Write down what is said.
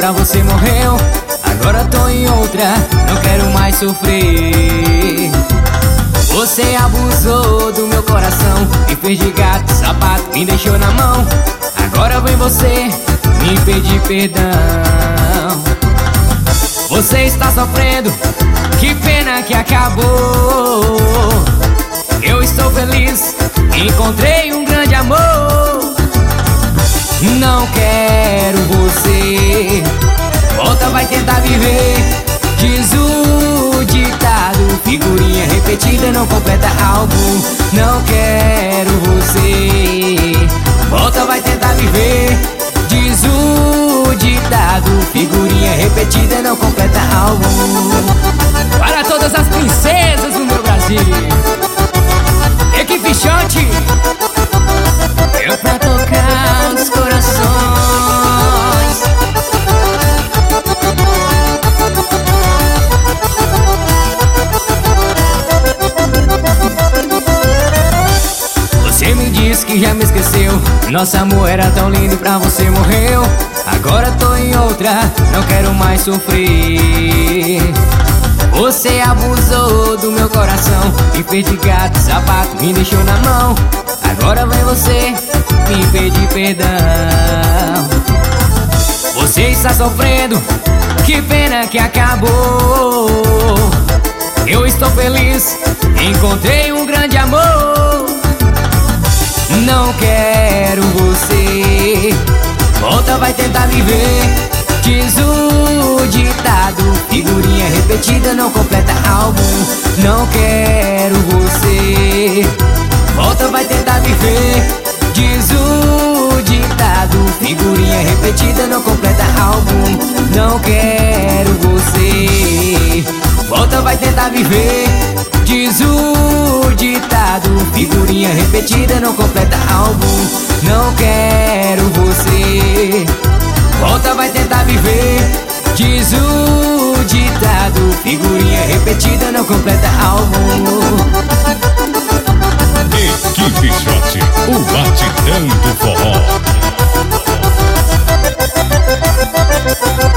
pra você morreu. Agora tô em outra, não quero mais sofrer. Você abusou do meu coração, me fez de gato, sapato, me deixou na mão. Agora vem você me pedir perdão. Você está sofrendo, que pena que acabou. Eu estou feliz, encontrei um grande amor. Não quero você, volta, vai tentar viver. Diz o ditado, figurinha repetida não completa álbum. Não quero você, volta, vai tentar viver. Diz o ditado, figurinha repetida não completa álbum. Para todas as princesas do meu Brasil, equipe Shot, eu pra tocar os corações. Você me disse que já me esqueceu, nosso amor era tão lindo, pra você morreu. Agora tô em outra, não quero mais sofrer. Você abusou do meu coração, me fez de gato, sapato, me deixou na mão. Agora vem você me pedir perdão. Você está sofrendo, que pena que acabou. Eu estou feliz, encontrei um grande amor. Não quero você, volta, vai tentar viver. Diz o ditado, figurinha repetida não completa álbum. Não quero você, volta, vai tentar viver. Diz o ditado, figurinha repetida não completa álbum. Não quero você, volta, vai tentar viver. Diz o ditado, figurinha repetida não completa álbum. Não quero você, volta, vai tentar viver. Diz o ditado, figurinha repetida não completa álbum. Equipe Shot, o batidão do forró.